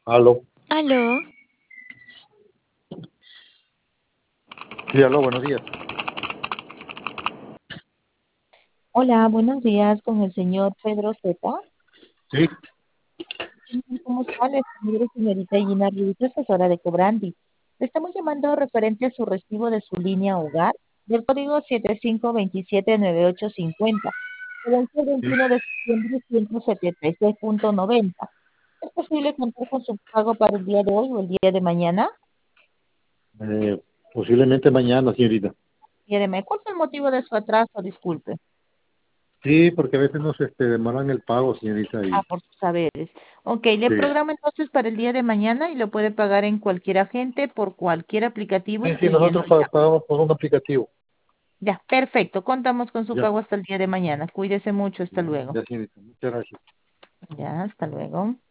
Aló. Aló, Sí, aló, buenos días. hola, buenos días con el señor Pedro Zeta. Sí, ¿Cómo está? Le saluda señorita Gina Ruiz, asesora de Cobrandi. Le estamos llamando referente a su recibo de su línea hogar del código 75279850. Se vence el sí. 21 de septiembre 176.90. ¿Es posible contar con su pago para el día de hoy o el día de mañana? Posiblemente mañana, señorita. ¿Cuál fue el motivo de su atraso? Disculpe. Sí, porque a veces nos demoran el pago, señorita. Ah, Y por sus saberes. Ok, le sí, programo entonces para el día de mañana y lo puede pagar en cualquier agente por cualquier aplicativo, sí, incluyendo nosotros ya. pagamos por un aplicativo. Ya, perfecto. Contamos con su Ya, pago hasta el día de mañana. Cuídese mucho. Hasta ya, luego. ya, señorita. Muchas gracias. Ya, hasta luego.